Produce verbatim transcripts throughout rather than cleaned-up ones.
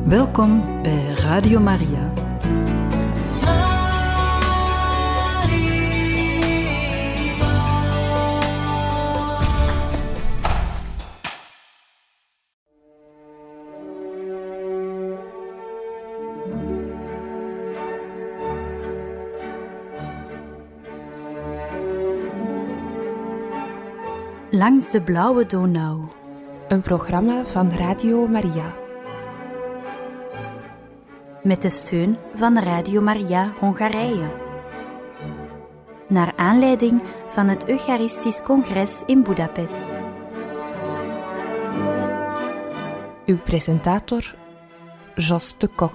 Welkom bij Radio Maria. Langs de blauwe Donau. Een programma van Radio Maria. Met de steun van Radio Maria Hongarije. Naar aanleiding van het Eucharistisch Congres in Budapest. Uw presentator, Jos de Koch.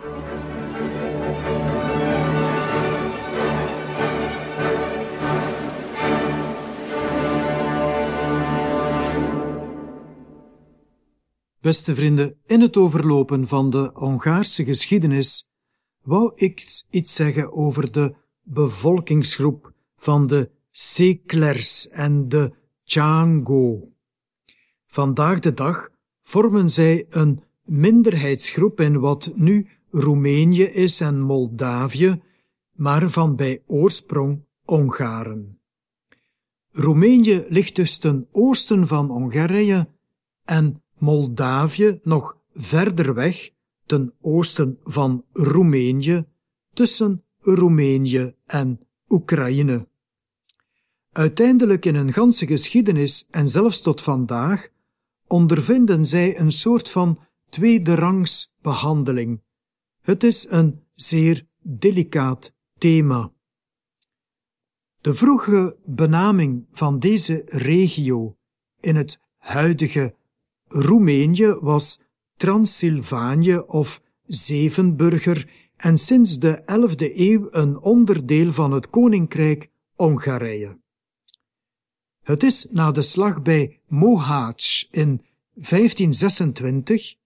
Beste vrienden, in het overlopen van de Hongaarse geschiedenis wou ik iets zeggen over de bevolkingsgroep van de Széklers en de Csángó. Vandaag de dag vormen zij een minderheidsgroep in wat nu Roemenië is en Moldavië, maar van bij oorsprong Hongaren. Roemenië ligt dus ten oosten van Hongarije en Moldavië nog verder weg, ten oosten van Roemenië, tussen Roemenië en Oekraïne. Uiteindelijk in hun ganse geschiedenis en zelfs tot vandaag ondervinden zij een soort van tweederangs behandeling. Het is een zeer delicaat thema. De vroege benaming van deze regio in het huidige Roemenië was Transylvanië of Zevenburger en sinds de elfde eeuw een onderdeel van het Koninkrijk Hongarije. Het is na de slag bij Mohács in vijftienzesentwintig,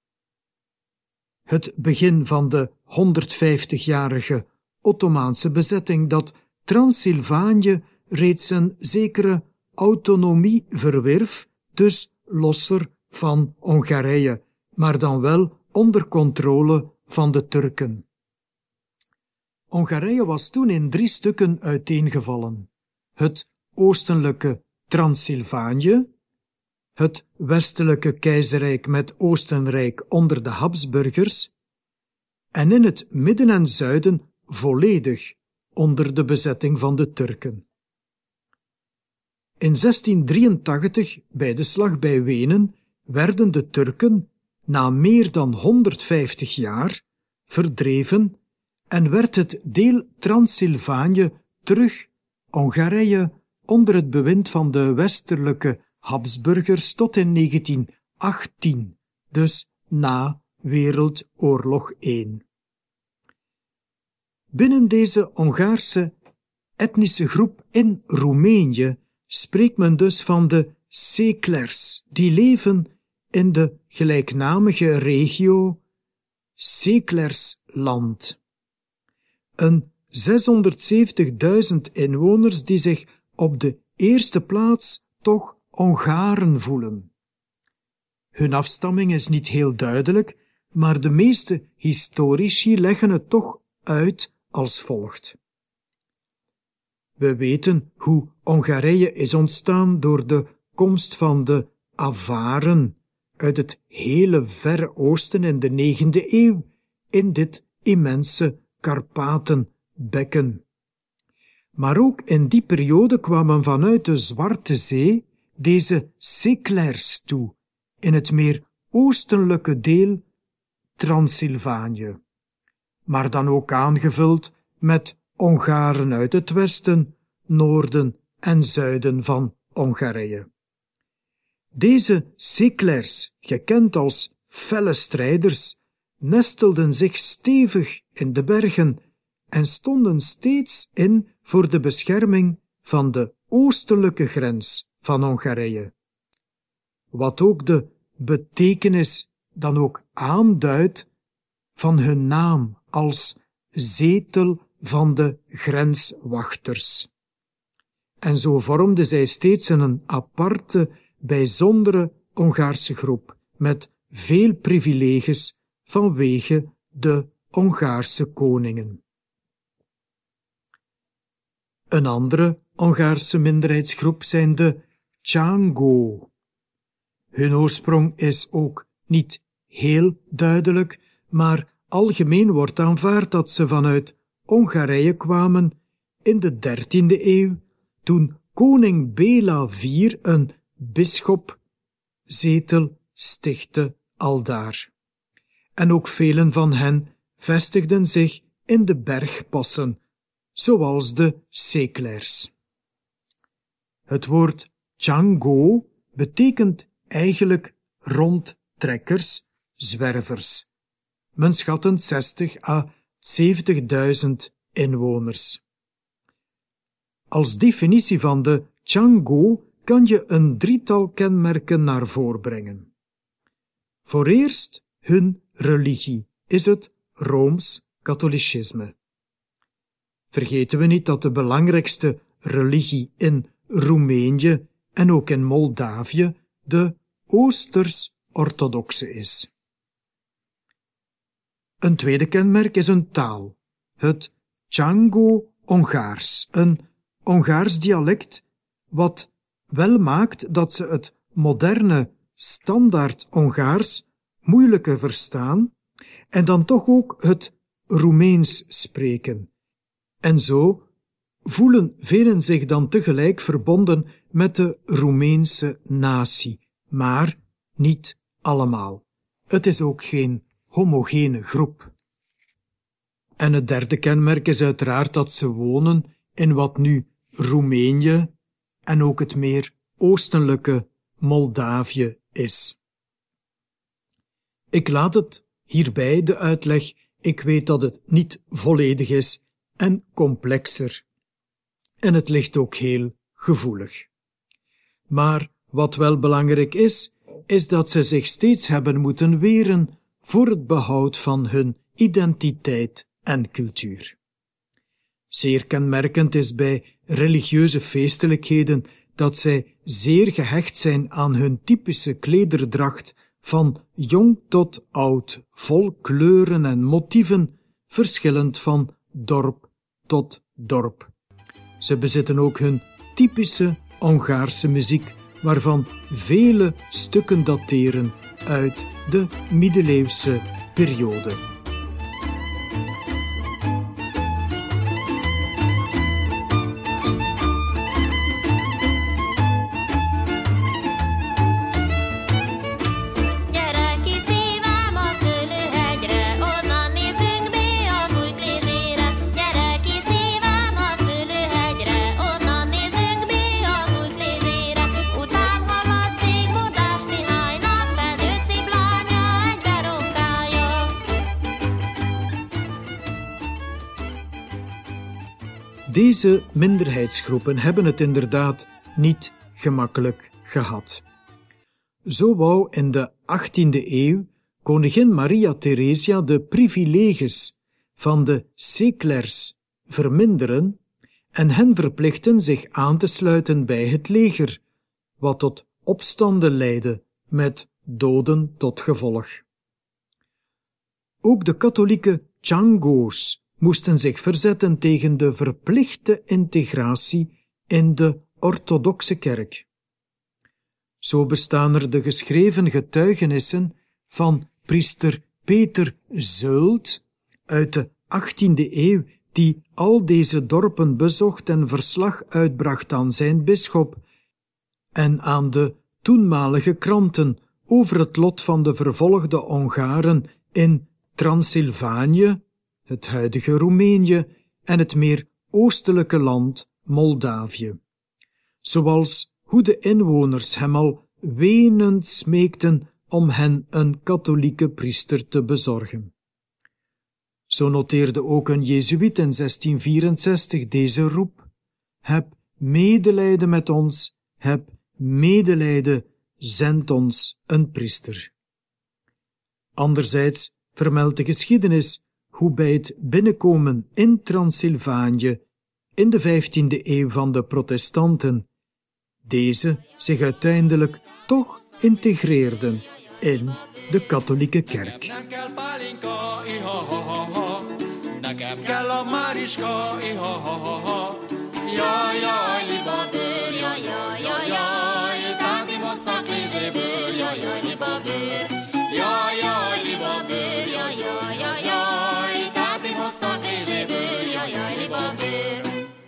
het begin van de honderdvijftigjarige Ottomaanse bezetting, dat Transylvanië reeds een zekere autonomie verwierf, dus losser van Hongarije, maar dan wel onder controle van de Turken. Hongarije was toen in drie stukken uiteengevallen: het oostelijke Transylvanië, het westelijke keizerrijk met Oostenrijk onder de Habsburgers en in het midden en zuiden volledig onder de bezetting van de Turken. In zestien drieëntachtig, bij de slag bij Wenen, werden de Turken, na meer dan honderdvijftig jaar, verdreven en werd het deel Transylvanië terug Hongarije onder het bewind van de westelijke Habsburgers tot in negentien achttien, dus na Wereldoorlog één. Binnen deze Hongaarse etnische groep in Roemenië spreekt men dus van de Széklers, die leven in de gelijknamige regio Széklersland. Een zeshonderdzeventigduizend inwoners die zich op de eerste plaats toch Hongaren voelen. Hun afstamming is niet heel duidelijk, maar de meeste historici leggen het toch uit als volgt. We weten hoe Hongarije is ontstaan door de komst van de Avaren uit het hele verre oosten in de negende eeuw in dit immense Karpatenbekken. Maar ook in die periode kwamen vanuit de Zwarte Zee deze Széklers toe, in het meer oostelijke deel Transylvanië, maar dan ook aangevuld met Hongaren uit het westen, noorden en zuiden van Hongarije. Deze Széklers, gekend als felle strijders, nestelden zich stevig in de bergen en stonden steeds in voor de bescherming van de oostelijke grens van Hongarije. Wat ook de betekenis dan ook aanduidt van hun naam als zetel van de grenswachters. En zo vormden zij steeds een aparte, bijzondere Hongaarse groep, met veel privileges vanwege de Hongaarse koningen. Een andere Hongaarse minderheidsgroep zijn de Csángó. Hun oorsprong is ook niet heel duidelijk, maar algemeen wordt aanvaard dat ze vanuit Hongarije kwamen in de dertiende eeuw, toen koning Béla de vierde een bisschopzetel stichtte aldaar. En ook velen van hen vestigden zich in de bergpassen, zoals de Széklers. Het woord Csángó betekent eigenlijk rondtrekkers, zwervers. Men schat zestig à zeventigduizend inwoners. Als definitie van de Csángó kan je een drietal kenmerken naar voren brengen. Voor eerst, hun religie is het Rooms-katholicisme. Vergeten we niet dat de belangrijkste religie in Roemenië en ook in Moldavië de Oosters-orthodoxe is. Een tweede kenmerk is een taal, het Csángó-Hongaars, een Hongaars dialect wat wel maakt dat ze het moderne standaard Hongaars moeilijker verstaan en dan toch ook het Roemeens spreken. En zo voelen velen zich dan tegelijk verbonden met de Roemeense natie, maar niet allemaal. Het is ook geen homogene groep. En het derde kenmerk is uiteraard dat ze wonen in wat nu Roemenië en ook het meer oostelijke Moldavië is. Ik laat het hierbij de uitleg, ik weet dat het niet volledig is en complexer. En het ligt ook heel gevoelig. Maar wat wel belangrijk is, is dat ze zich steeds hebben moeten weren voor het behoud van hun identiteit en cultuur. Zeer kenmerkend is bij religieuze feestelijkheden dat zij zeer gehecht zijn aan hun typische klederdracht van jong tot oud, vol kleuren en motieven, verschillend van dorp tot dorp. Ze bezitten ook hun typische Hongaarse muziek, waarvan vele stukken dateren uit de middeleeuwse periode. Deze minderheidsgroepen hebben het inderdaad niet gemakkelijk gehad. Zo wou in de achttiende eeuw koningin Maria Theresia de privileges van de Széklers verminderen en hen verplichten zich aan te sluiten bij het leger, wat tot opstanden leidde met doden tot gevolg. Ook de katholieke Csángó's moesten zich verzetten tegen de verplichte integratie in de orthodoxe kerk. Zo bestaan er de geschreven getuigenissen van priester Peter Zult uit de achttiende eeuw, die al deze dorpen bezocht en verslag uitbracht aan zijn bisschop en aan de toenmalige kranten over het lot van de vervolgde Hongaren in Transylvanië, het huidige Roemenië en het meer oostelijke land Moldavië. Zoals hoe de inwoners hem al wenend smeekten om hen een katholieke priester te bezorgen. Zo noteerde ook een Jezuïet in zestien vierenzestig deze roep: heb medelijden met ons, heb medelijden, zend ons een priester. Anderzijds vermeldt de geschiedenis hoe bij het binnenkomen in Transylvanië in de vijftiende eeuw van de protestanten deze zich uiteindelijk toch integreerden in de katholieke kerk. Nekem kell pálinka, iha-ha-ha-ha. Nekem kell a Máriska, iha-ha-ha-ha. Jaj, jaj, liba bőr, jaj, jaj, jaj, jaj. Tátim hoztak Lézséből, jaj, jaj, liba bőr. Jaj, jaj, liba bőr, jaj, jaj, jaj, jaj. Tátim hoztak Lézséből, jaj, jaj, liba bőr.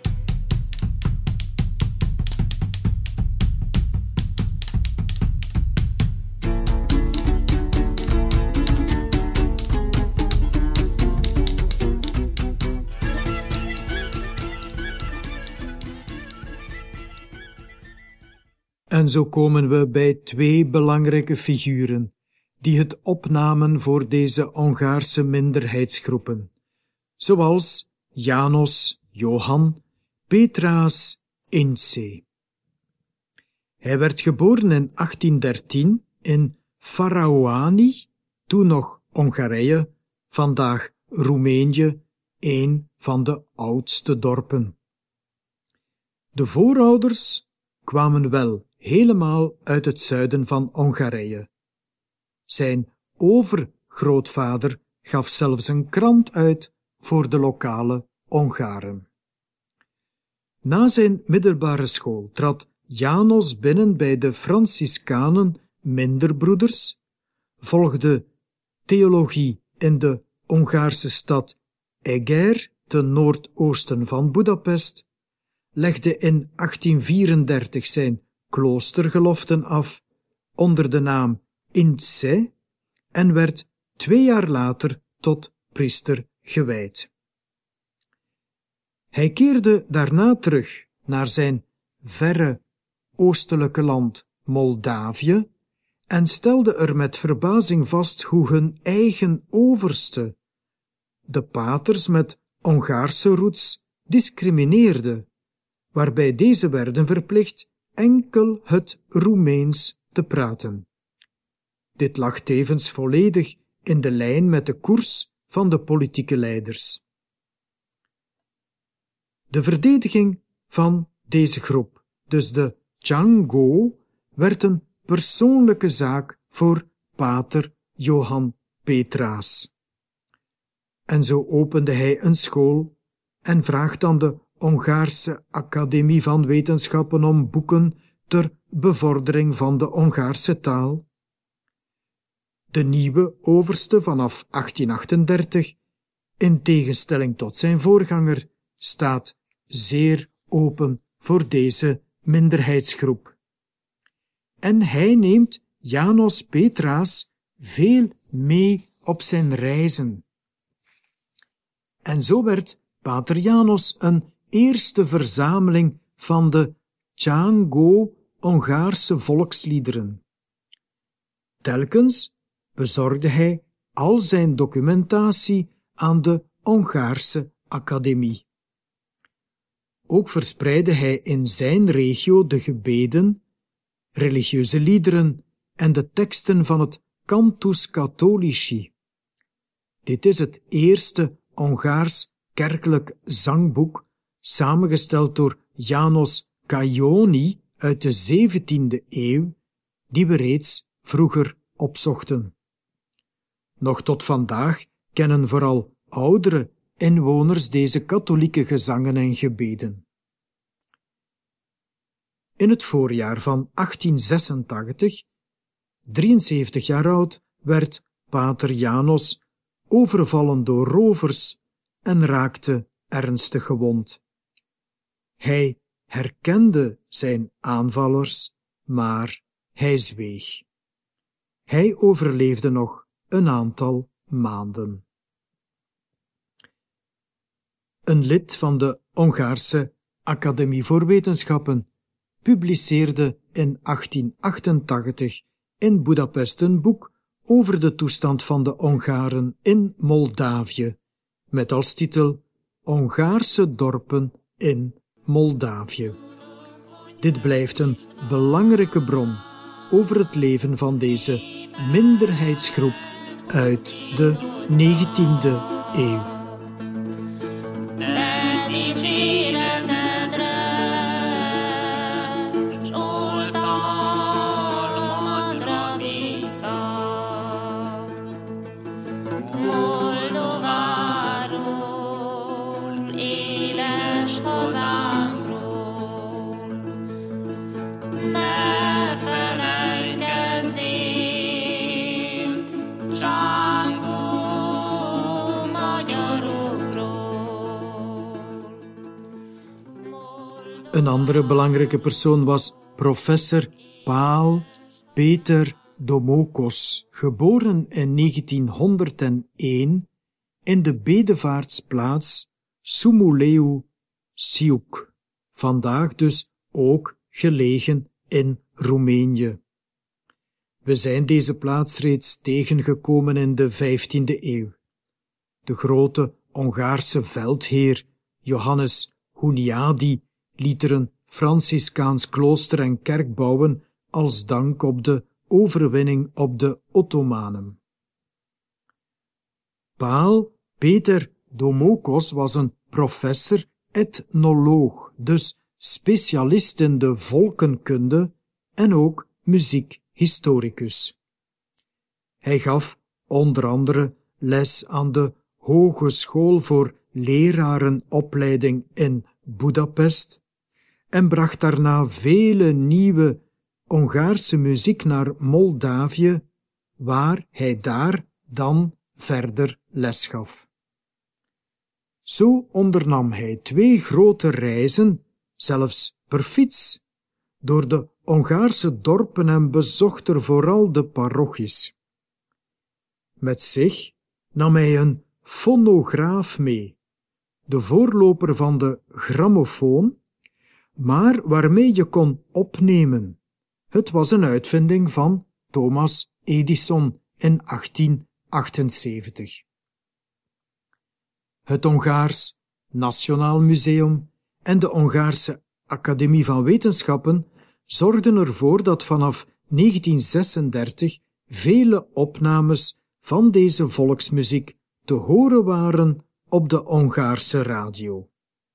En zo komen we bij twee belangrijke figuren die het opnamen voor deze Hongaarse minderheidsgroepen, zoals János Johann Petraeus Ince. Hij werd geboren in achttien dertien in Faraoani, toen nog Hongarije, vandaag Roemenië, een van de oudste dorpen. De voorouders kwamen wel helemaal uit het zuiden van Hongarije. Zijn overgrootvader gaf zelfs een krant uit voor de lokale Hongaren. Na zijn middelbare school trad János binnen bij de Franciscanen Minderbroeders, volgde theologie in de Hongaarse stad Eger, ten noordoosten van Budapest, legde in achttien vierendertig zijn kloostergeloften af onder de naam Ince en werd twee jaar later tot priester gewijd. Hij keerde daarna terug naar zijn verre oostelijke land Moldavië en stelde er met verbazing vast hoe hun eigen overste de paters met Hongaarse roots discrimineerde, waarbij deze werden verplicht enkel het Roemeens te praten. Dit lag tevens volledig in de lijn met de koers van de politieke leiders. De verdediging van deze groep, dus de Django, werd een persoonlijke zaak voor pater Johann Petraeus. En zo opende hij een school en vraagt aan de Hongaarse Academie van Wetenschappen om boeken ter bevordering van de Hongaarse taal. De nieuwe overste vanaf achttien achtendertig, in tegenstelling tot zijn voorganger, staat zeer open voor deze minderheidsgroep. En hij neemt János Petraeus veel mee op zijn reizen. En zo werd pater János een eerste verzameling van de Django Hongaarse volksliederen. Telkens bezorgde hij al zijn documentatie aan de Hongaarse Academie. Ook verspreidde hij in zijn regio de gebeden, religieuze liederen en de teksten van het Cantus Catholici. Dit is het eerste Hongaars kerkelijk zangboek, samengesteld door János Kajoni uit de zeventiende eeuw, die we reeds vroeger opzochten. Nog tot vandaag kennen vooral oudere inwoners deze katholieke gezangen en gebeden. In het voorjaar van achttien zesentachtig, drieënzeventig jaar oud, werd pater János overvallen door rovers en raakte ernstig gewond. Hij herkende zijn aanvallers, maar hij zweeg. Hij overleefde nog een aantal maanden. Een lid van de Hongaarse Academie voor Wetenschappen publiceerde in achttien achtentachtig in Budapest een boek over de toestand van de Hongaren in Moldavië, met als titel Hongaarse dorpen in Moldavië. Dit blijft een belangrijke bron over het leven van deze minderheidsgroep uit de negentiende eeuw. Vissza. Een andere belangrijke persoon was professor Paal Peter Domokos, geboren in negentienhonderdéén in de bedevaartsplaats Sumuleu Siuk, vandaag dus ook gelegen in Roemenië. We zijn deze plaats reeds tegengekomen in de vijftiende eeuw. De grote Hongaarse veldheer Johannes Huniadi liet er een Franciscaans klooster en kerk bouwen als dank op de overwinning op de Ottomanen. Paal Peter Domokos was een professor ethnoloog, dus specialist in de volkenkunde en ook muziekhistoricus. Hij gaf onder andere les aan de Hogeschool voor Lerarenopleiding in Budapest en bracht daarna vele nieuwe Hongaarse muziek naar Moldavië, waar hij daar dan verder les gaf. Zo ondernam hij twee grote reizen, zelfs per fiets, door de Hongaarse dorpen en bezocht er vooral de parochies. Met zich nam hij een fonograaf mee, de voorloper van de grammofoon, maar waarmee je kon opnemen. Het was een uitvinding van Thomas Edison in achttien achtenzeventig. Het Hongaars Nationaal Museum en de Hongaarse Academie van Wetenschappen zorgden ervoor dat vanaf negentien zesendertig vele opnames van deze volksmuziek te horen waren op de Hongaarse radio.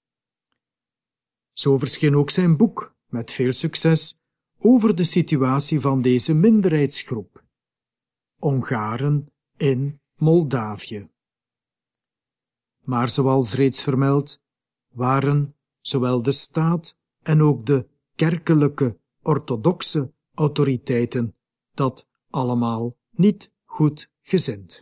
Zo verscheen ook zijn boek, met veel succes, over de situatie van deze minderheidsgroep, Hongaren in Moldavië. Maar zoals reeds vermeld, waren zowel de staat en ook de kerkelijke orthodoxe autoriteiten dat allemaal niet goed gezind.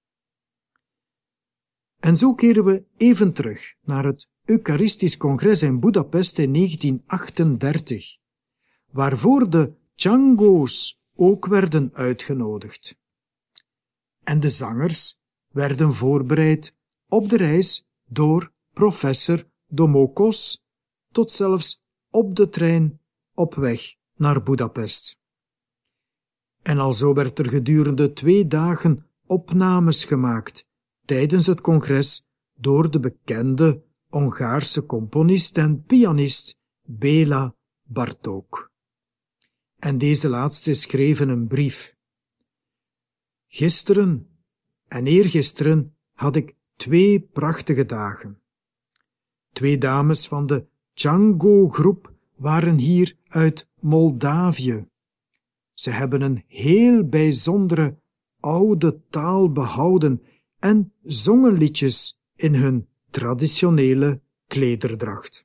En zo keren we even terug naar het Eucharistisch Congres in Budapest in negentien achtendertig, waarvoor de Chango's ook werden uitgenodigd. En de zangers werden voorbereid op de reis door professor Domokos, tot zelfs op de trein op weg naar Budapest. En alzo werd er gedurende twee dagen opnames gemaakt tijdens het congres door de bekende Hongaarse componist en pianist Béla Bartók. En deze laatste schreef een brief. Gisteren en eergisteren had ik twee prachtige dagen. Twee dames van de Chango-groep waren hier uit Moldavië. Ze hebben een heel bijzondere oude taal behouden en zongen liedjes in hun traditionele klederdracht.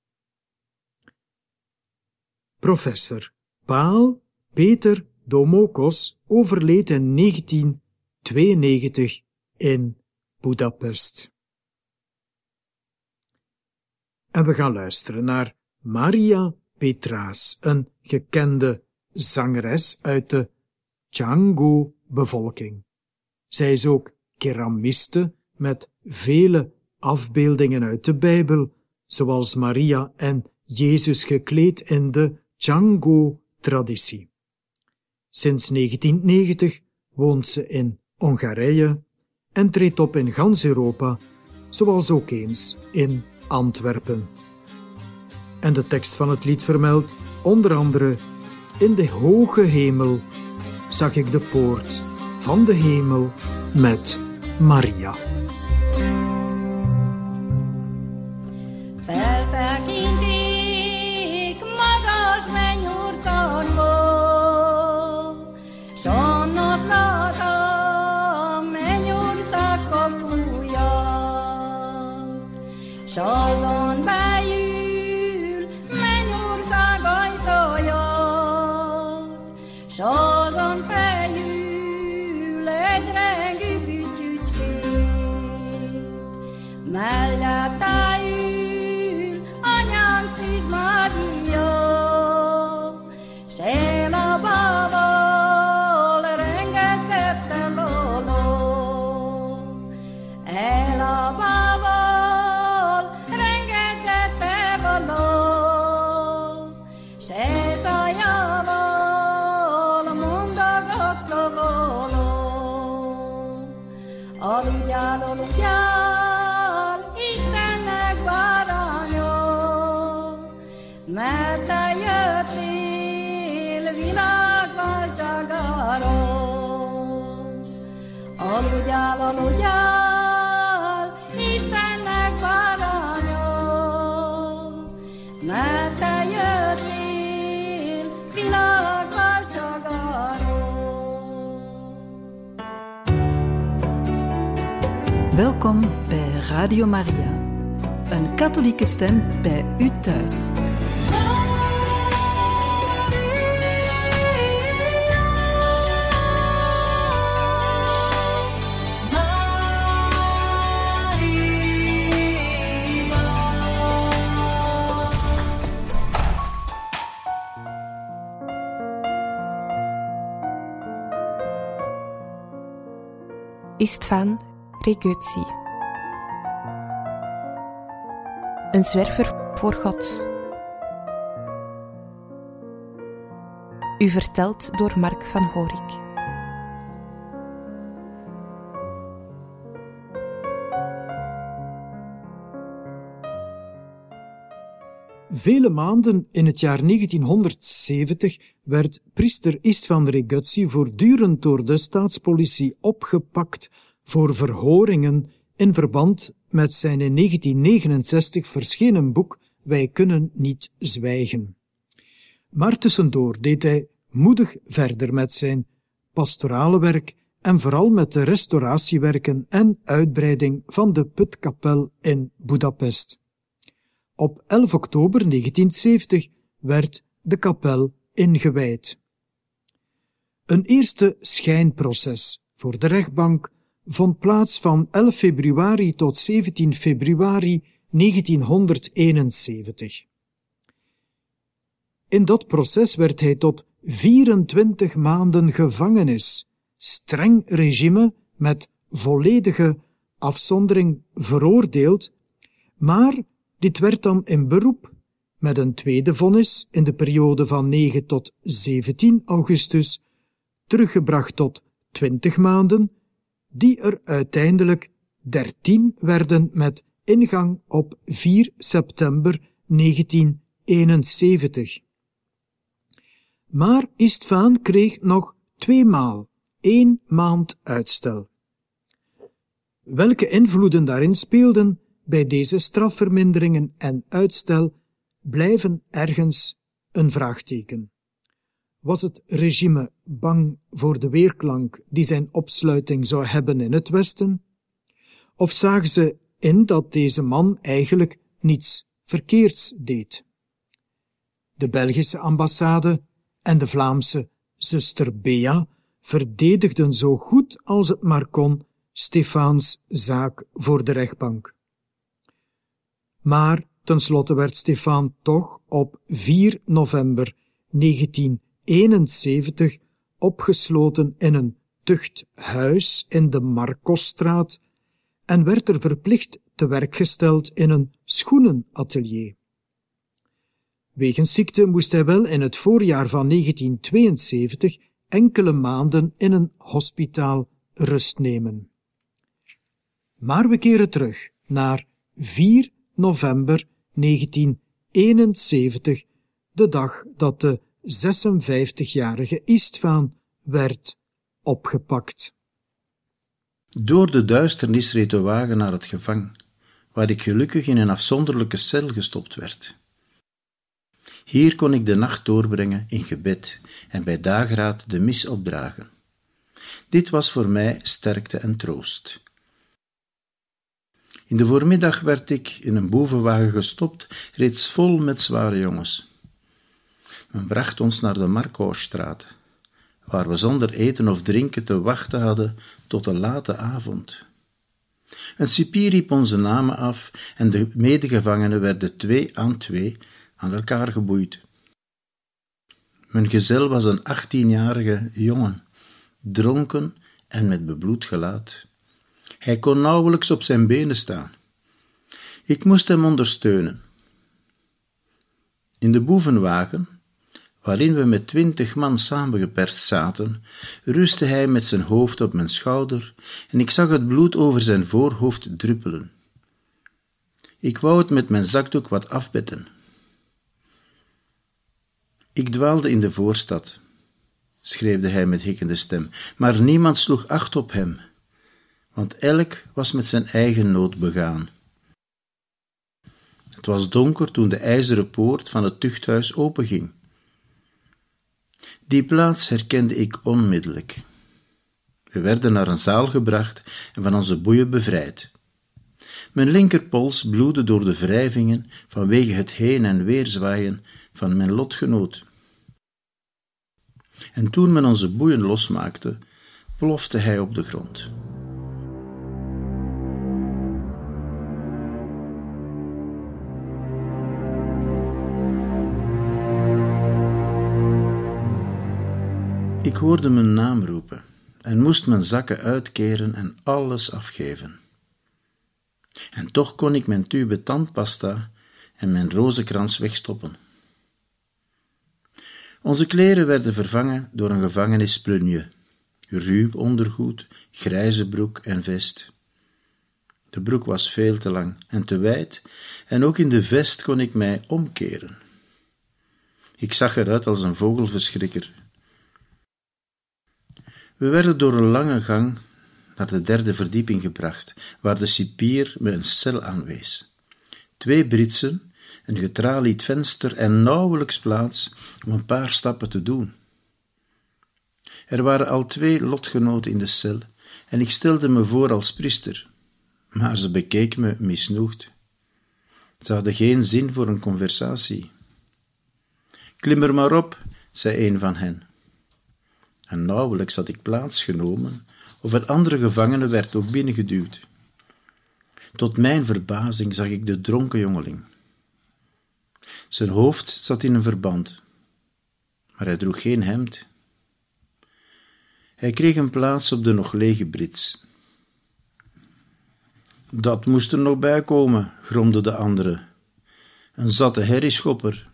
Professor Paal Peter Domokos overleed in negentien tweeënnegentig in Budapest. En we gaan luisteren naar Maria Petraas, een gekende zangeres uit de Chango-bevolking. Zij is ook keramiste met vele afbeeldingen uit de Bijbel, zoals Maria en Jezus gekleed in de Chango-traditie. Sinds negentien negentig woont ze in Hongarije en treedt op in gans Europa, zoals ook eens in Antwerpen. En de tekst van het lied vermeldt onder andere: in de hoge hemel zag ik de poort van de hemel met Maria. Feltekintik magas mennyországba, s onnot látom mennyország kapuja, s azon beül mennyország ajtaját, s azon fejül egy rengű fütyücskét, mellette ül anyám szűz trovolo. Aludjál, aludjál, Istennek báránya, mert te jöttél világváltságára. Aludjál, aludjál, Istennek báránya, mert te jöttél világváltságára. Welkom bij Radio Maria, een katholieke stem bij u thuis. Istvan Regötzi. Een zwerver voor God. U verteld door Mark van Horik. Vele maanden in het jaar negentienhonderdzeventig werd priester Istvan Regötzi voortdurend door de staatspolitie opgepakt voor verhoringen in verband met zijn in negentien negenenzestig verschenen boek Wij kunnen niet zwijgen. Maar tussendoor deed hij moedig verder met zijn pastorale werk en vooral met de restauratiewerken en uitbreiding van de Putkapel in Budapest. Op elf oktober negentienzeventig werd de kapel ingewijd. Een eerste schijnproces voor de rechtbank vond plaats van elf februari tot zeventien februari negentienhonderdeenenzeventig. In dat proces werd hij tot vierentwintig maanden gevangenis, streng regime met volledige afzondering veroordeeld, maar dit werd dan in beroep met een tweede vonnis in de periode van negen tot zeventien augustus, teruggebracht tot twintig maanden, die er uiteindelijk dertien werden met ingang op vier september negentieneenenzeventig. Maar Istvan kreeg nog tweemaal één maand uitstel. Welke invloeden daarin speelden bij deze strafverminderingen en uitstel blijven ergens een vraagteken. Was het regime bang voor de weerklank die zijn opsluiting zou hebben in het Westen? Of zagen ze in dat deze man eigenlijk niets verkeerds deed? De Belgische ambassade en de Vlaamse zuster Bea verdedigden zo goed als het maar kon Stefaans zaak voor de rechtbank. Maar tenslotte werd Stefaan toch op vier november negentieneenenzeventig opgesloten in een tuchthuis in de Marcosstraat en werd er verplicht te werk gesteld in een schoenenatelier. Wegens ziekte moest hij wel in het voorjaar van negentientweeënzeventig enkele maanden in een hospitaal rust nemen. Maar we keren terug naar vier november negentieneenenzeventig, de dag dat de zesenvijftigjarige Istvan werd opgepakt. Door de duisternis reed de wagen naar het gevang, waar ik gelukkig in een afzonderlijke cel gestopt werd. Hier kon ik de nacht doorbrengen in gebed en bij dageraad de mis opdragen. Dit was voor mij sterkte en troost. In de voormiddag werd ik in een bovenwagen gestopt, reeds vol met zware jongens. Men bracht ons naar de Marcosstraat, waar we zonder eten of drinken te wachten hadden tot de late avond. Een cipier riep onze namen af en de medegevangenen werden twee aan twee aan elkaar geboeid. Mijn gezel was een achttienjarige jongen, dronken en met bebloed gelaat. Hij kon nauwelijks op zijn benen staan. Ik moest hem ondersteunen. In de boevenwagen, waarin we met twintig man samengeperst zaten, rustte hij met zijn hoofd op mijn schouder en ik zag het bloed over zijn voorhoofd druppelen. Ik wou het met mijn zakdoek wat afbetten. Ik dwaalde in de voorstad, schreeuwde hij met hikkende stem, maar niemand sloeg acht op hem, want elk was met zijn eigen nood begaan. Het was donker toen de ijzeren poort van het tuchthuis openging. Die plaats herkende ik onmiddellijk. We werden naar een zaal gebracht en van onze boeien bevrijd. Mijn linkerpols bloedde door de wrijvingen vanwege het heen en weer zwaaien van mijn lotgenoot. En toen men onze boeien losmaakte, plofte hij op de grond. Ik hoorde mijn naam roepen en moest mijn zakken uitkeren en alles afgeven. En toch kon ik mijn tube tandpasta en mijn rozenkrans wegstoppen. Onze kleren werden vervangen door een gevangenisplunje, ruw ondergoed, grijze broek en vest. De broek was veel te lang en te wijd, en ook in de vest kon ik mij omkeren. Ik zag eruit als een vogelverschrikker. We werden door een lange gang naar de derde verdieping gebracht, waar de cipier me een cel aanwees. Twee britsen, een getralied venster en nauwelijks plaats om een paar stappen te doen. Er waren al twee lotgenoten in de cel en ik stelde me voor als priester, maar ze bekeek me misnoegd. Ze hadden geen zin voor een conversatie. Klim er maar op, zei een van hen. En nauwelijks had ik plaats genomen, of een andere gevangene werd ook binnengeduwd. Tot mijn verbazing zag ik de dronken jongeling. Zijn hoofd zat in een verband, maar hij droeg geen hemd. Hij kreeg een plaats op de nog lege brits. Dat moest er nog bij komen, gromde de andere. Een zatte herrieschopper.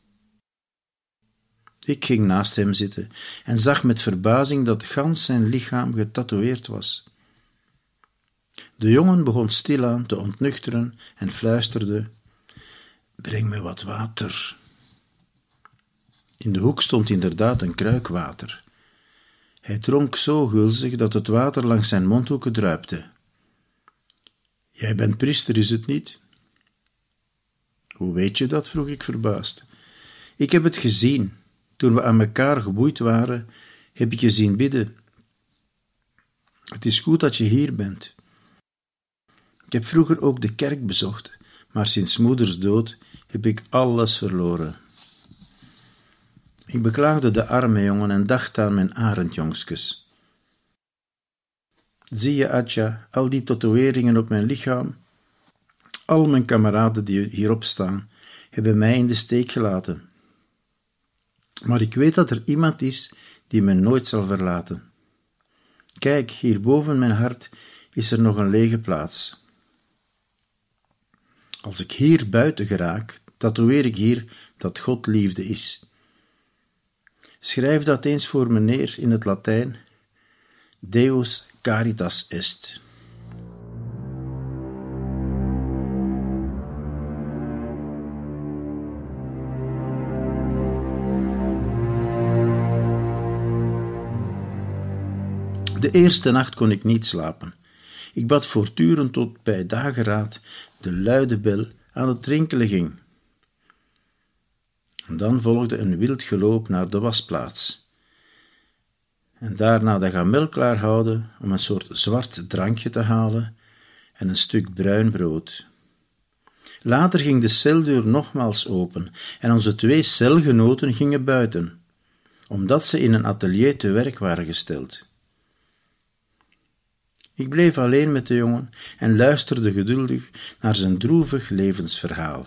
Ik ging naast hem zitten en zag met verbazing dat gans zijn lichaam getatoeëerd was. De jongen begon stilaan te ontnuchteren en fluisterde: breng me wat water. In de hoek stond inderdaad een kruik water. Hij dronk zo gulzig dat het water langs zijn mondhoeken druipte. Jij bent priester, is het niet? Hoe weet je dat? Vroeg ik verbaasd. Ik heb het gezien. Toen we aan elkaar geboeid waren, heb ik je zien bidden. Het is goed dat je hier bent. Ik heb vroeger ook de kerk bezocht, maar sinds moeders dood heb ik alles verloren. Ik beklaagde de arme jongen en dacht aan mijn arendjongskes. Zie je, Atja, al die tatoeëringen op mijn lichaam? Al mijn kameraden die hierop staan, hebben mij in de steek gelaten. Maar ik weet dat er iemand is die me nooit zal verlaten. Kijk, hier boven mijn hart is er nog een lege plaats. Als ik hier buiten geraak, tatoeëer ik hier dat God liefde is. Schrijf dat eens voor me neer in het Latijn. Deus caritas est. De eerste nacht kon ik niet slapen. Ik bad voortdurend tot bij dageraad de luide bel aan het rinkelen ging. En dan volgde een wild geloop naar de wasplaats. En daarna de gamel klaarhouden om een soort zwart drankje te halen en een stuk bruin brood. Later ging de celdeur nogmaals open en onze twee celgenoten gingen buiten, omdat ze in een atelier te werk waren gesteld. Ik bleef alleen met de jongen en luisterde geduldig naar zijn droevig levensverhaal.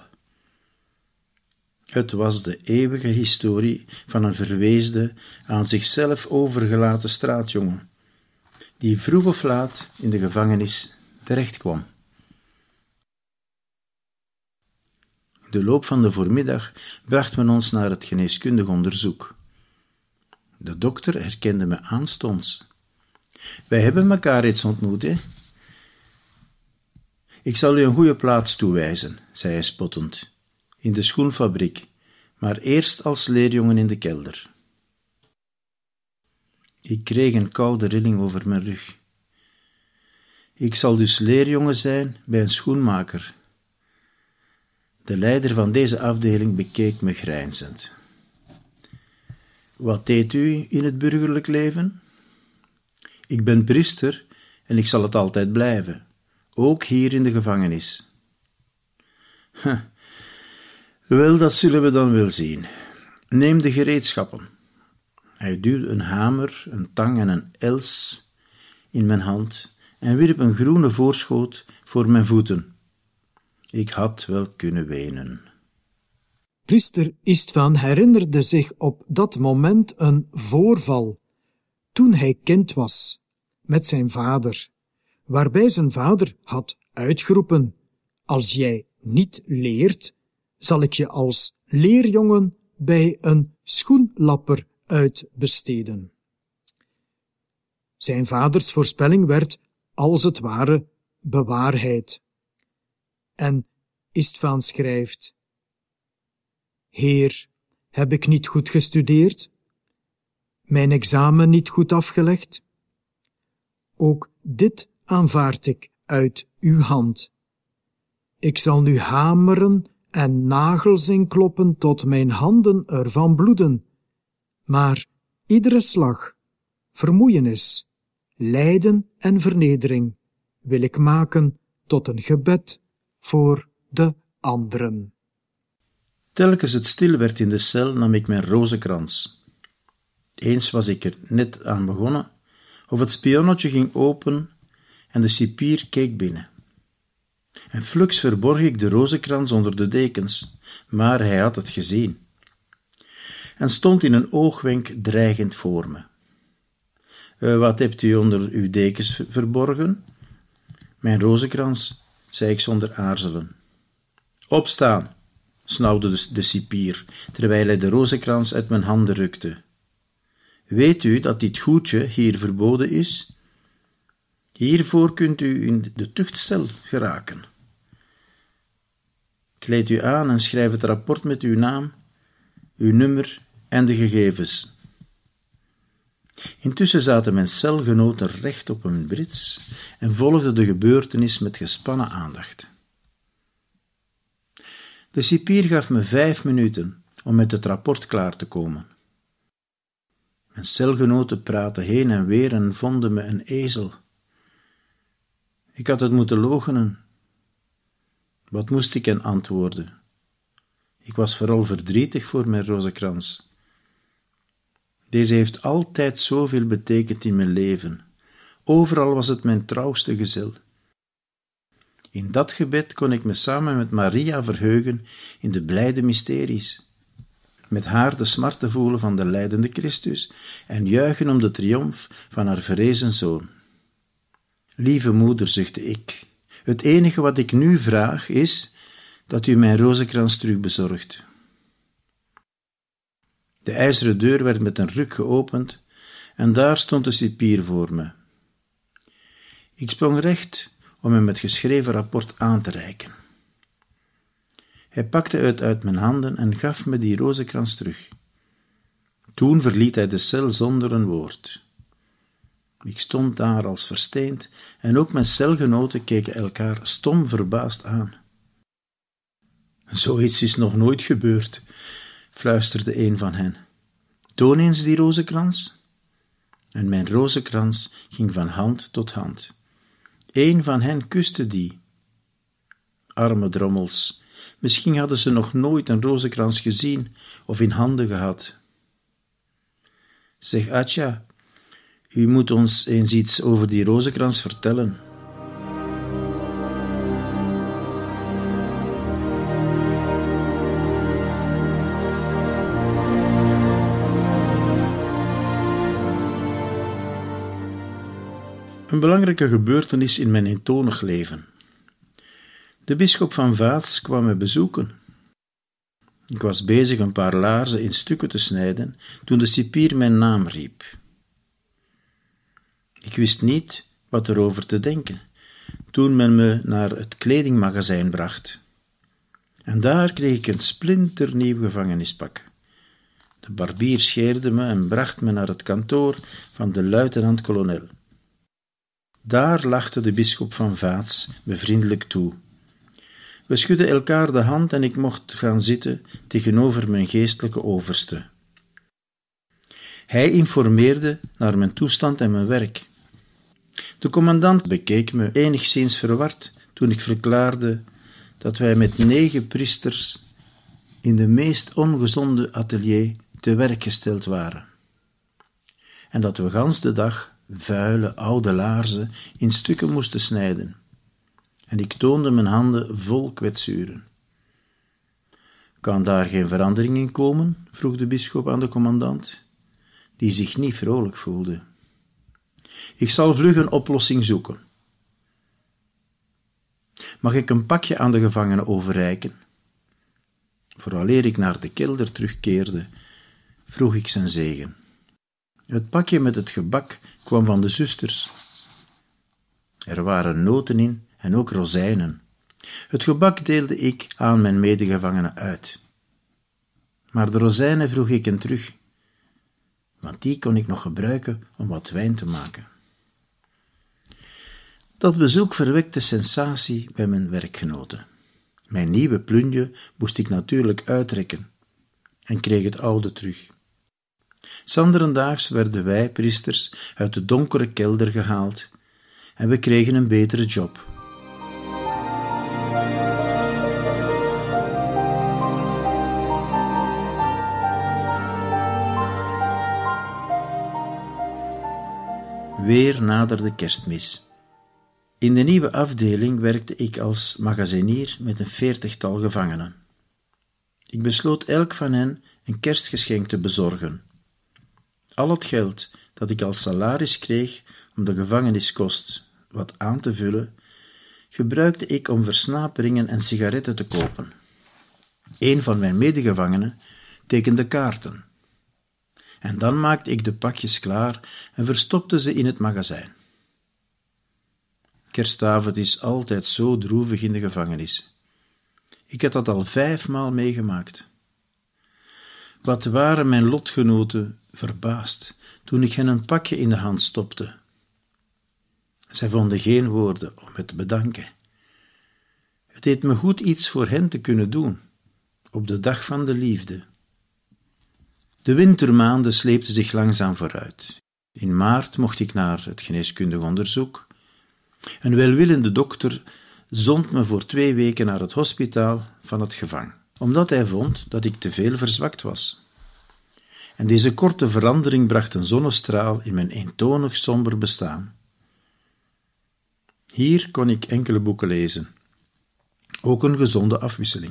Het was de eeuwige historie van een verweesde, aan zichzelf overgelaten straatjongen, die vroeg of laat in de gevangenis terechtkwam. In de loop van de voormiddag bracht men ons naar het geneeskundig onderzoek. De dokter herkende me aanstonds. Wij hebben elkaar reeds ontmoet, hè? Ik zal u een goede plaats toewijzen, zei hij spottend, in de schoenfabriek, maar eerst als leerjongen in de kelder. Ik kreeg een koude rilling over mijn rug. Ik zal dus leerjongen zijn bij een schoenmaker. De leider van deze afdeling bekeek me grijnzend. Wat deed u in het burgerlijk leven? Ik ben priester en ik zal het altijd blijven, ook hier in de gevangenis. Huh. Wel, dat zullen we dan wel zien. Neem de gereedschappen. Hij duwde een hamer, een tang en een els in mijn hand en wierp een groene voorschoot voor mijn voeten. Ik had wel kunnen wenen. Priester Istvan herinnerde zich op dat moment een voorval, toen hij kind was, met zijn vader, waarbij zijn vader had uitgeroepen: als jij niet leert, zal ik je als leerjongen bij een schoenlapper uitbesteden. Zijn vaders voorspelling werd, als het ware, bewaarheid. En Istvan schrijft: Heer, heb ik niet goed gestudeerd? Mijn examen niet goed afgelegd? Ook dit aanvaard ik uit uw hand. Ik zal nu hameren en nagels inkloppen tot mijn handen ervan bloeden. Maar iedere slag, vermoeienis, lijden en vernedering wil ik maken tot een gebed voor de anderen. Telkens het stil werd in de cel, nam ik mijn rozenkrans. Eens was ik er net aan begonnen, of het spionnetje ging open en de cipier keek binnen. En fluks verborg ik de rozenkrans onder de dekens, maar hij had het gezien en stond in een oogwenk dreigend voor me. Uh, wat hebt u onder uw dekens verborgen? Mijn rozenkrans, zei ik zonder aarzelen. Opstaan, snauwde de, de cipier, terwijl hij de rozenkrans uit mijn handen rukte. Weet u dat dit goedje hier verboden is? Hiervoor kunt u in de tuchtcel geraken. Kleed u aan en schrijf het rapport met uw naam, uw nummer en de gegevens. Intussen zaten mijn celgenoten recht op een brits en volgden de gebeurtenis met gespannen aandacht. De cipier gaf me vijf minuten om met het rapport klaar te komen. Mijn celgenoten praten heen en weer en vonden me een ezel. Ik had het moeten loochenen. Wat moest ik hen antwoorden? Ik was vooral verdrietig voor mijn rozenkrans. Deze heeft altijd zoveel betekend in mijn leven. Overal was het mijn trouwste gezel. In dat gebed kon ik me samen met Maria verheugen in de blijde mysteries, met haar de smart te voelen van de lijdende Christus en juichen om de triomf van haar verrezen zoon. Lieve moeder, zuchtte ik, het enige wat ik nu vraag is dat u mijn rozenkrans terugbezorgt. De ijzeren deur werd met een ruk geopend en daar stond de cipier voor me. Ik sprong recht om hem het geschreven rapport aan te reiken. Hij pakte het uit mijn handen en gaf me die rozenkrans terug. Toen verliet hij de cel zonder een woord. Ik stond daar als versteend en ook mijn celgenoten keken elkaar stom verbaasd aan. Zoiets is nog nooit gebeurd, fluisterde een van hen. Toon eens die rozenkrans. En mijn rozenkrans ging van hand tot hand. Eén van hen kuste die. Arme drommels, misschien hadden ze nog nooit een rozenkrans gezien of in handen gehad. Zeg, Atja, u moet ons eens iets over die rozenkrans vertellen. Een belangrijke gebeurtenis in mijn eentonig leven. De bisschop van Vaats kwam me bezoeken. Ik was bezig een paar laarzen in stukken te snijden, toen de cipier mijn naam riep. Ik wist niet wat erover te denken, toen men me naar het kledingmagazijn bracht. En daar kreeg ik een splinternieuw gevangenispak. De barbier scheerde me en bracht me naar het kantoor van de luitenant-kolonel. Daar lachte de bisschop van Vaats me vriendelijk toe. We schudden elkaar de hand en ik mocht gaan zitten tegenover mijn geestelijke overste. Hij informeerde naar mijn toestand en mijn werk. De commandant bekeek me enigszins verward toen ik verklaarde dat wij met negen priesters in de meest ongezonde atelier te werk gesteld waren en dat we gans de dag vuile oude laarzen in stukken moesten snijden. En ik toonde mijn handen vol kwetsuren. Kan daar geen verandering in komen? Vroeg de bisschop aan de commandant, die zich niet vrolijk voelde. Ik zal vlug een oplossing zoeken. Mag ik een pakje aan de gevangenen overreiken? Vooraleer ik naar de kelder terugkeerde, vroeg ik zijn zegen. Het pakje met het gebak kwam van de zusters. Er waren noten in en ook rozijnen. Het gebak deelde ik aan mijn medegevangenen uit. Maar de rozijnen vroeg ik hen terug, want die kon ik nog gebruiken om wat wijn te maken. Dat bezoek verwekte sensatie bij mijn werkgenoten. Mijn nieuwe plunje moest ik natuurlijk uittrekken en kreeg het oude terug. Sanderendaags werden wij, priesters, uit de donkere kelder gehaald en we kregen een betere job. Weer naderde Kerstmis. In de nieuwe afdeling werkte ik als magazinier met een veertigtal gevangenen. Ik besloot elk van hen een kerstgeschenk te bezorgen. Al het geld dat ik als salaris kreeg om de gevangeniskost wat aan te vullen, gebruikte ik om versnaperingen en sigaretten te kopen. Een van mijn medegevangenen tekende kaarten. En dan maakte ik de pakjes klaar en verstopte ze in het magazijn. Kerstavond is altijd zo droevig in de gevangenis. Ik had dat al vijfmaal meegemaakt. Wat waren mijn lotgenoten verbaasd toen ik hen een pakje in de hand stopte. Zij vonden geen woorden om me te bedanken. Het deed me goed iets voor hen te kunnen doen, op de dag van de liefde. De wintermaanden sleepten zich langzaam vooruit. In maart mocht ik naar het geneeskundig onderzoek. Een welwillende dokter zond me voor twee weken naar het hospitaal van het gevang, omdat hij vond dat ik te veel verzwakt was. En deze korte verandering bracht een zonnestraal in mijn eentonig somber bestaan. Hier kon ik enkele boeken lezen, ook een gezonde afwisseling.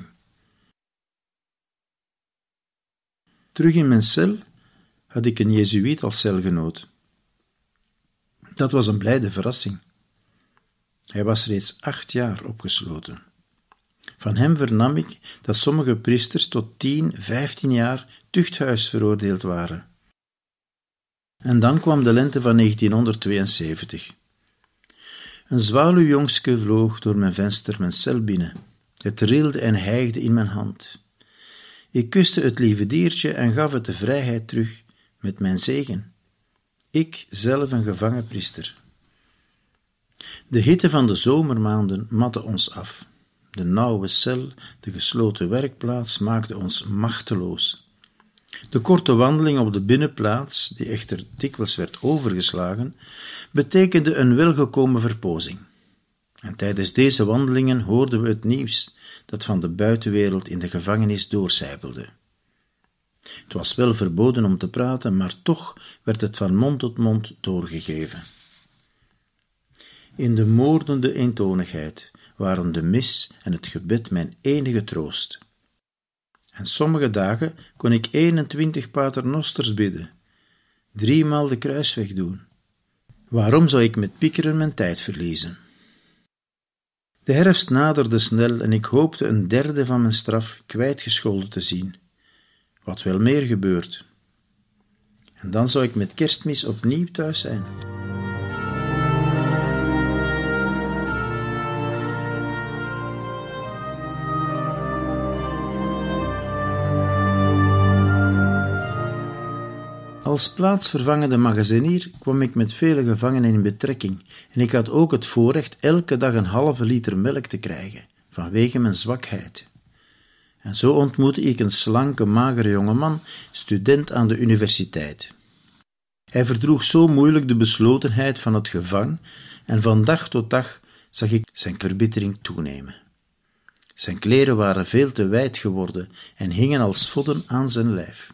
Terug in mijn cel had ik een jezuïet als celgenoot. Dat was een blijde verrassing. Hij was reeds acht jaar opgesloten. Van hem vernam ik dat sommige priesters tot tien, vijftien jaar tuchthuis veroordeeld waren. En dan kwam de lente van negentienhonderdtweeënzeventig. Een zwaluwjongske vloog door mijn venster mijn cel binnen. Het trilde en hijgde in mijn hand. Ik kuste het lieve diertje en gaf het de vrijheid terug met mijn zegen. Ik, zelf een gevangen priester. De hitte van de zomermaanden matte ons af. De nauwe cel, de gesloten werkplaats, maakte ons machteloos. De korte wandeling op de binnenplaats, die echter dikwijls werd overgeslagen, betekende een welgekomen verpozing. En tijdens deze wandelingen hoorden we het nieuws dat van de buitenwereld in de gevangenis doorcijpelde. Het was wel verboden om te praten, maar toch werd het van mond tot mond doorgegeven. In de moordende eentonigheid waren de mis en het gebed mijn enige troost. En sommige dagen kon ik eenentwintig paternosters bidden, driemaal de kruisweg doen. Waarom zou ik met piekeren mijn tijd verliezen? De herfst naderde snel en ik hoopte een derde van mijn straf kwijtgescholden te zien, wat wel meer gebeurt. En dan zou ik met Kerstmis opnieuw thuis zijn. Als plaatsvervangende magazinier kwam ik met vele gevangenen in betrekking en ik had ook het voorrecht elke dag een halve liter melk te krijgen, vanwege mijn zwakheid. En zo ontmoette ik een slanke, magere jongeman, student aan de universiteit. Hij verdroeg zo moeilijk de beslotenheid van het gevang en van dag tot dag zag ik zijn verbittering toenemen. Zijn kleren waren veel te wijd geworden en hingen als vodden aan zijn lijf.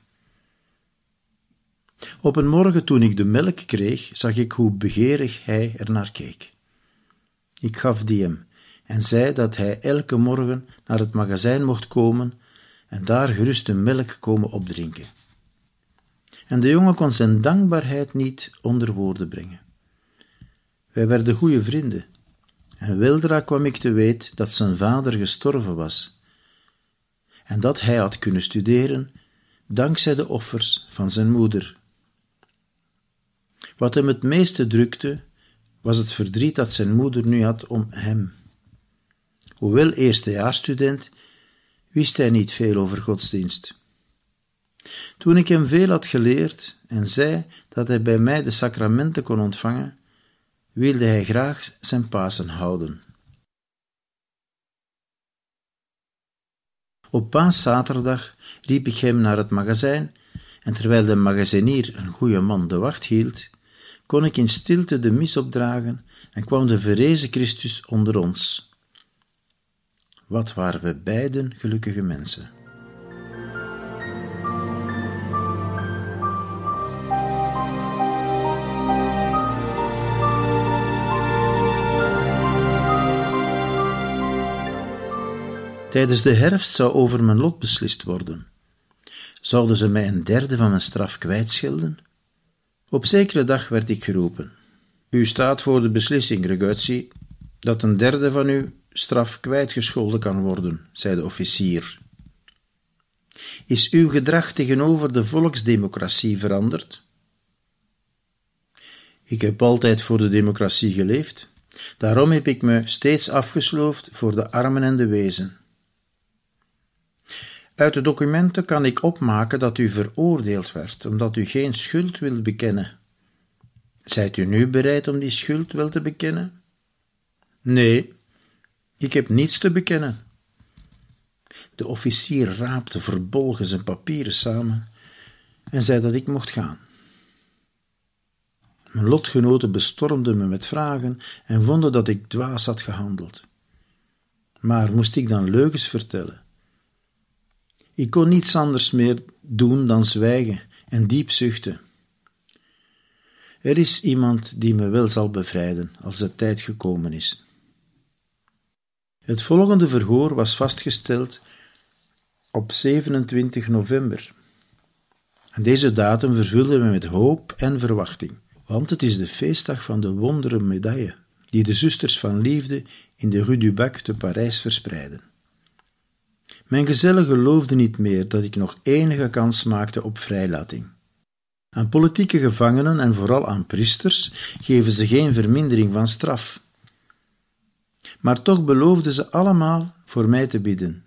Op een morgen toen ik de melk kreeg, zag ik hoe begeerig hij ernaar keek. Ik gaf die hem en zei dat hij elke morgen naar het magazijn mocht komen en daar gerust de melk komen opdrinken. En de jongen kon zijn dankbaarheid niet onder woorden brengen. Wij werden goede vrienden en weldra kwam ik te weten dat zijn vader gestorven was en dat hij had kunnen studeren dankzij de offers van zijn moeder. Wat hem het meeste drukte, was het verdriet dat zijn moeder nu had om hem. Hoewel eerstejaarsstudent, wist hij niet veel over godsdienst. Toen ik hem veel had geleerd en zei dat hij bij mij de sacramenten kon ontvangen, wilde hij graag zijn Pasen houden. Op Paaszaterdag riep ik hem naar het magazijn en terwijl de magazinier, een goede man, de wacht hield, kon ik in stilte de mis opdragen en kwam de verrezen Christus onder ons. Wat waren we beiden gelukkige mensen. Tijdens de herfst zou over mijn lot beslist worden. Zouden ze mij een derde van mijn straf kwijtschelden? Op zekere dag werd ik geroepen. U staat voor de beslissing, Reguzzi, dat een derde van uw straf kwijtgescholden kan worden, zei de officier. Is uw gedrag tegenover de volksdemocratie veranderd? Ik heb altijd voor de democratie geleefd, daarom heb ik me steeds afgesloofd voor de armen en de wezen. Uit de documenten kan ik opmaken dat u veroordeeld werd, omdat u geen schuld wilt bekennen. Zijt u nu bereid om die schuld wel te bekennen? Nee, ik heb niets te bekennen. De officier raapte verbolgen zijn papieren samen en zei dat ik mocht gaan. Mijn lotgenoten bestormden me met vragen en vonden dat ik dwaas had gehandeld. Maar moest ik dan leugens vertellen? Ik kon niets anders meer doen dan zwijgen en diep zuchten. Er is iemand die me wel zal bevrijden als de tijd gekomen is. Het volgende verhoor was vastgesteld op zevenentwintig november. En deze datum vervulde me met hoop en verwachting, want het is de feestdag van de wondere medaille, die de zusters van liefde in de Rue du Bac te Parijs verspreiden. Mijn gezellen geloofden niet meer dat ik nog enige kans maakte op vrijlating. Aan politieke gevangenen en vooral aan priesters geven ze geen vermindering van straf. Maar toch beloofden ze allemaal voor mij te bidden.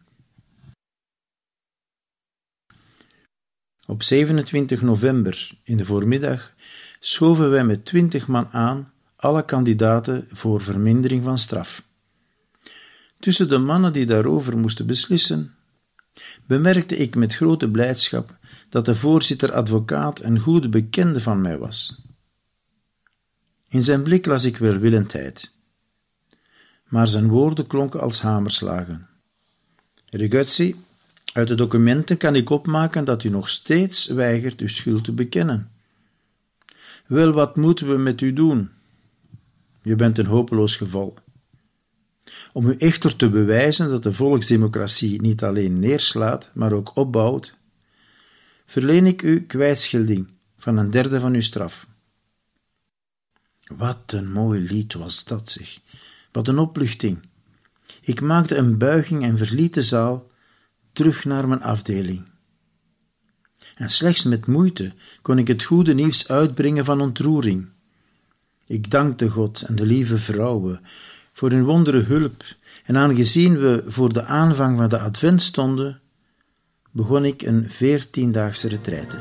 Op zevenentwintig november in de voormiddag schoven wij met twintig man aan alle kandidaten voor vermindering van straf. Tussen de mannen die daarover moesten beslissen, bemerkte ik met grote blijdschap dat de voorzitter advocaat een goede bekende van mij was. In zijn blik las ik welwillendheid, maar zijn woorden klonken als hamerslagen. Reguzzi, uit de documenten kan ik opmaken dat u nog steeds weigert uw schuld te bekennen. Wel, wat moeten we met u doen? Je bent een hopeloos geval. Om u echter te bewijzen dat de volksdemocratie niet alleen neerslaat, maar ook opbouwt, verleen ik u kwijtschelding van een derde van uw straf. Wat een mooi lied was dat, zeg. Wat een opluchting. Ik maakte een buiging en verliet de zaal, terug naar mijn afdeling. En slechts met moeite kon ik het goede nieuws uitbrengen van ontroering. Ik dankte God en de lieve vrouwen voor hun wondere hulp, en aangezien we voor de aanvang van de advent stonden, begon ik een veertiendaagse retraite.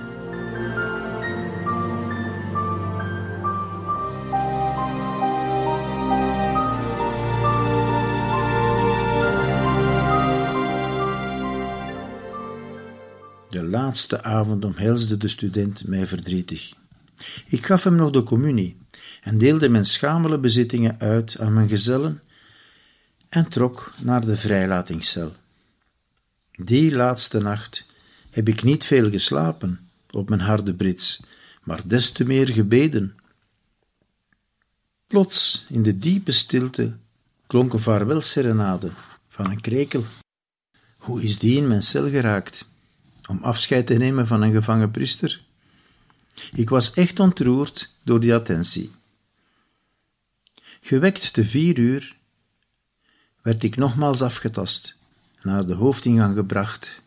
De laatste avond omhelsde de student mij verdrietig. Ik gaf hem nog de communie en deelde mijn schamele bezittingen uit aan mijn gezellen en trok naar de vrijlatingscel. Die laatste nacht heb ik niet veel geslapen op mijn harde brits, maar des te meer gebeden. Plots, in de diepe stilte, klonk een vaarwelserenade van een krekel. Hoe is die in mijn cel geraakt? Om afscheid te nemen van een gevangen priester? Ik was echt ontroerd door die attentie. Gewekt te vier uur werd ik nogmaals afgetast, naar de hoofdingang gebracht.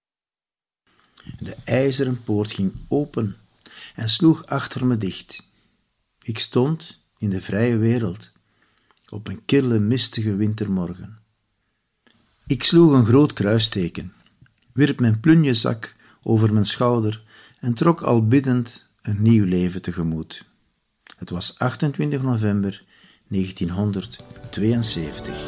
De ijzeren poort ging open en sloeg achter me dicht. Ik stond in de vrije wereld, op een kille, mistige wintermorgen. Ik sloeg een groot kruisteken, wierp mijn plunjezak over mijn schouder en trok al biddend een nieuw leven tegemoet. Het was achtentwintig november negentienhonderdtweeënzeventig.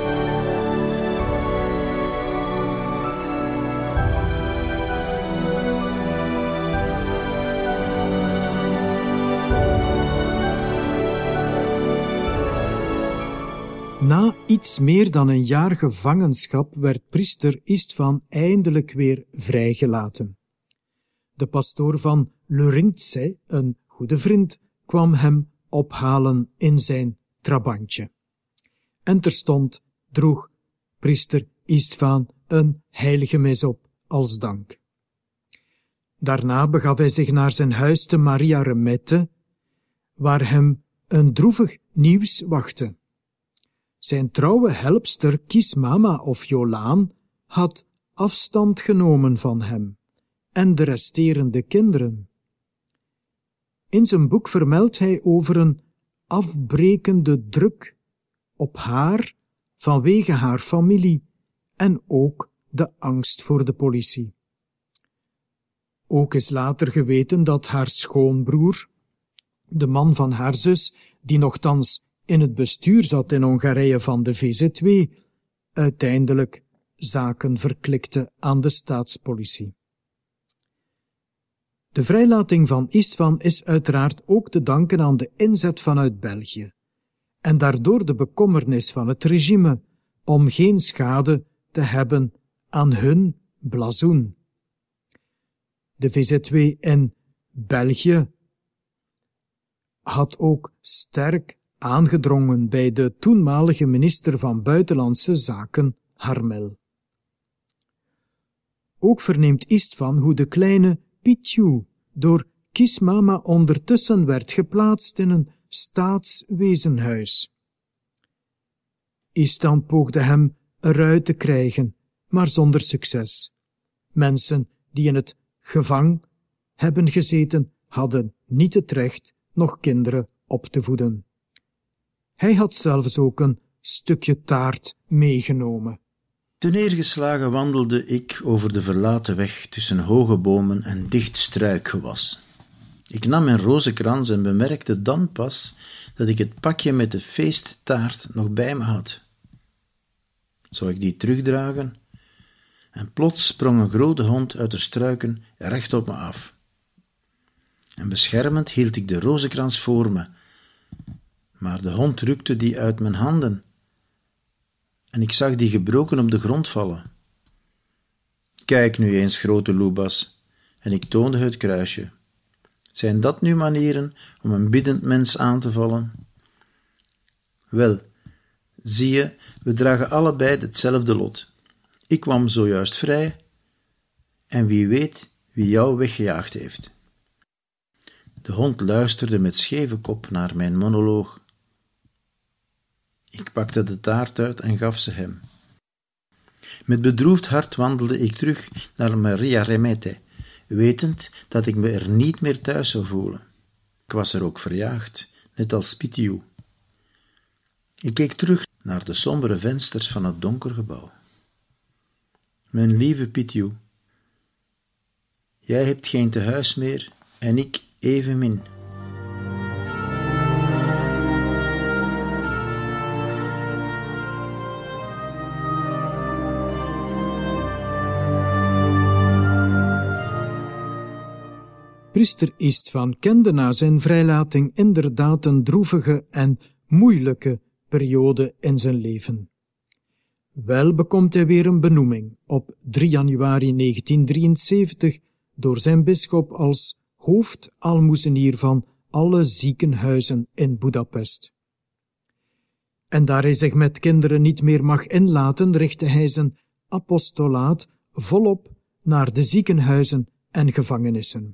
Na iets meer dan een jaar gevangenschap werd priester Istvan eindelijk weer vrijgelaten. De pastoor van Lurince, een goede vriend, kwam hem ophalen in zijn trabantje. En terstond droeg priester Istvan een heilige mis op als dank. Daarna begaf hij zich naar zijn huis te Maria Remette, waar hem een droevig nieuws wachtte. Zijn trouwe helpster Kismama of Jolaan had afstand genomen van hem en de resterende kinderen. In zijn boek vermeldt hij over een afbrekende druk op haar vanwege haar familie en ook de angst voor de politie. Ook is later geweten dat haar schoonbroer, de man van haar zus, die nochtans in het bestuur zat in Hongarije van de V Z W, uiteindelijk zaken verklikte aan de staatspolitie. De vrijlating van Istvan is uiteraard ook te danken aan de inzet vanuit België en daardoor de bekommernis van het regime om geen schade te hebben aan hun blazoen. De V Z W in België had ook sterk aangedrongen bij de toenmalige minister van Buitenlandse Zaken, Harmel. Ook verneemt Istvan hoe de kleine Pitju door Kismama ondertussen werd geplaatst in een staatswezenhuis. Istvan poogde hem eruit te krijgen, maar zonder succes. Mensen die in het gevang hebben gezeten, hadden niet het recht nog kinderen op te voeden. Hij had zelfs ook een stukje taart meegenomen. Te neergeslagen wandelde ik over de verlaten weg tussen hoge bomen en dicht struikgewas. Ik nam mijn rozenkrans en bemerkte dan pas dat ik het pakje met de feesttaart nog bij me had. Zou ik die terugdragen? En plots sprong een grote hond uit de struiken recht op me af. En beschermend hield ik de rozenkrans voor me, maar de hond rukte die uit mijn handen en ik zag die gebroken op de grond vallen. Kijk nu eens, grote Loebas, en ik toonde het kruisje. Zijn dat nu manieren om een biddend mens aan te vallen? Wel, zie je, we dragen allebei hetzelfde lot. Ik kwam zojuist vrij, en wie weet wie jou weggejaagd heeft. De hond luisterde met scheve kop naar mijn monoloog. Ik pakte de taart uit en gaf ze hem. Met bedroefd hart wandelde ik terug naar Maria Remete, wetend dat ik me er niet meer thuis zou voelen. Ik was er ook verjaagd, net als Pitiou. Ik keek terug naar de sombere vensters van het donker gebouw. Mijn lieve Pitiou, jij hebt geen tehuis meer en ik evenmin. Priester Istvan kende na zijn vrijlating inderdaad een droevige en moeilijke periode in zijn leven. Wel bekomt hij weer een benoeming op drie januari negentien drieënzeventig door zijn bisschop als hoofdalmoezenier van alle ziekenhuizen in Budapest. En daar hij zich met kinderen niet meer mag inlaten, richtte hij zijn apostolaat volop naar de ziekenhuizen en gevangenissen.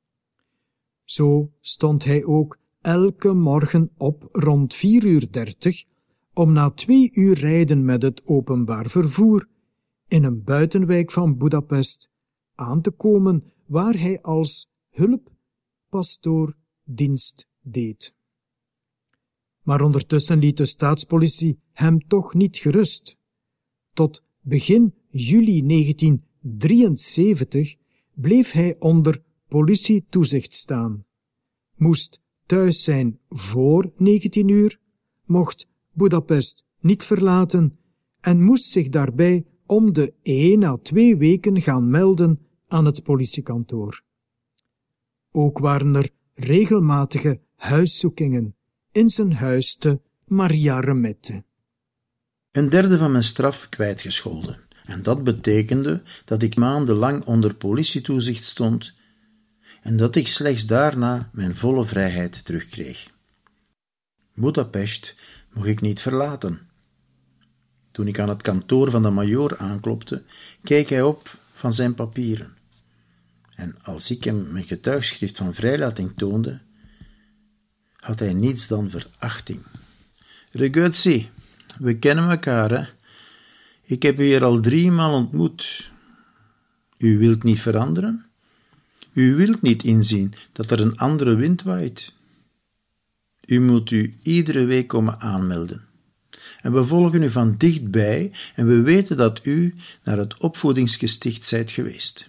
Zo stond hij ook elke morgen op rond vier uur dertig om na twee uur rijden met het openbaar vervoer in een buitenwijk van Budapest aan te komen waar hij als hulppastoor dienst deed. Maar ondertussen liet de staatspolitie hem toch niet gerust. Tot begin juli negentien drieënzeventig bleef hij onder politietoezicht staan, moest thuis zijn voor negentien uur, mocht Budapest niet verlaten en moest zich daarbij om de één à twee weken gaan melden aan het politiekantoor. Ook waren er regelmatige huiszoekingen in zijn huis te Maria Remete. Een derde van mijn straf kwijtgescholden, en dat betekende dat ik maandenlang onder politietoezicht stond en dat ik slechts daarna mijn volle vrijheid terugkreeg. Budapest mocht ik niet verlaten. Toen ik aan het kantoor van de majoor aanklopte, keek hij op van zijn papieren. En als ik hem mijn getuigschrift van vrijlating toonde, had hij niets dan verachting. Ragazzi, we kennen elkaar, hè? Ik heb u hier al driemaal ontmoet. U wilt niet veranderen? U wilt niet inzien dat er een andere wind waait. U moet u iedere week komen aanmelden. En we volgen u van dichtbij en we weten dat u naar het opvoedingsgesticht zijt geweest.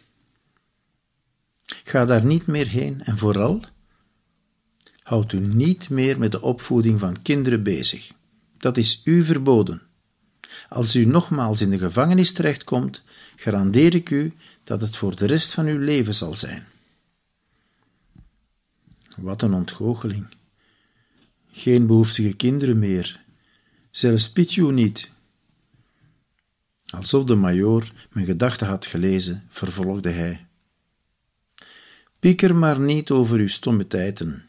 Ga daar niet meer heen en vooral, houd u niet meer met de opvoeding van kinderen bezig. Dat is u verboden. Als u nogmaals in de gevangenis terechtkomt, garandeer ik u dat het voor de rest van uw leven zal zijn. Wat een ontgoocheling. Geen behoeftige kinderen meer, zelfs Pitiou niet. Alsof de majoor mijn gedachten had gelezen, vervolgde hij. Pieker maar niet over uw stommiteiten.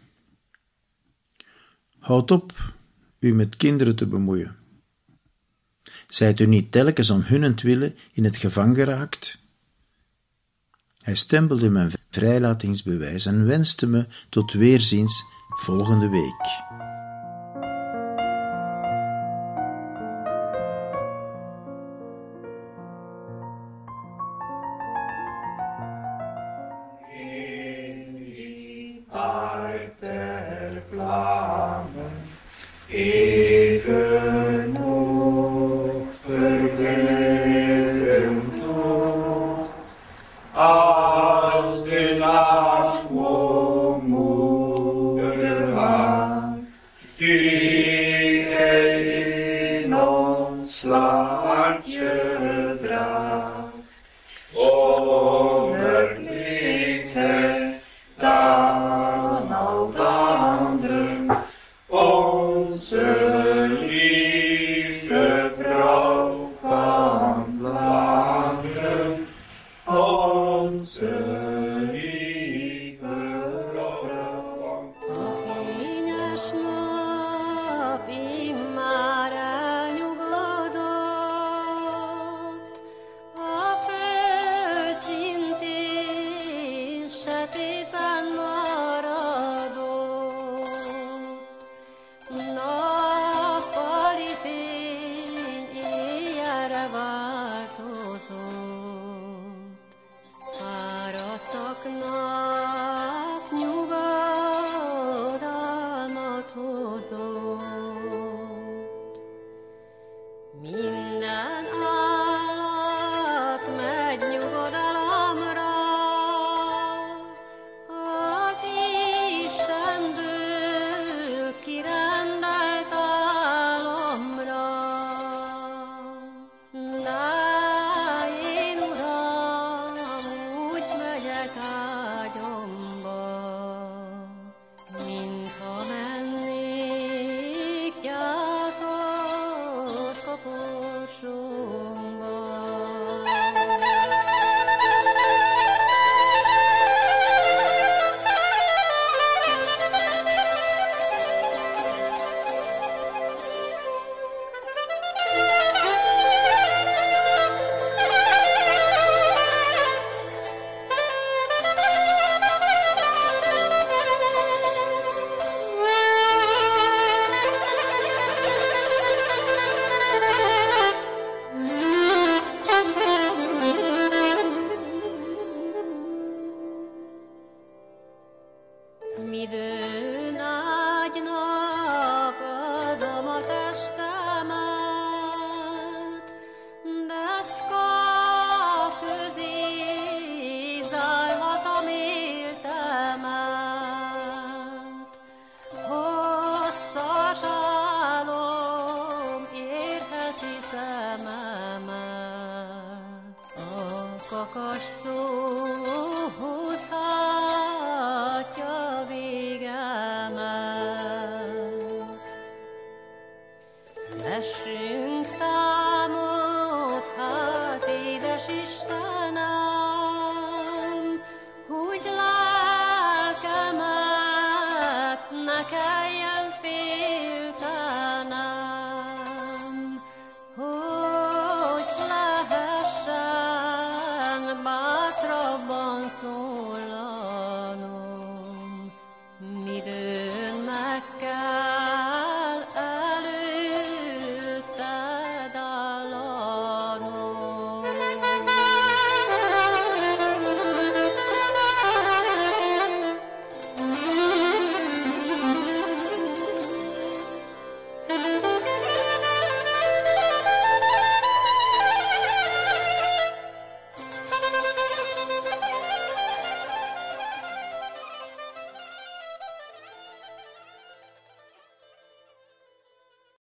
Houd op u met kinderen te bemoeien. Zijt u niet telkens om hunnentwille in het gevangen geraakt? Hij stempelde mijn vrijlatingsbewijs en wenste me tot weerziens volgende week. Onze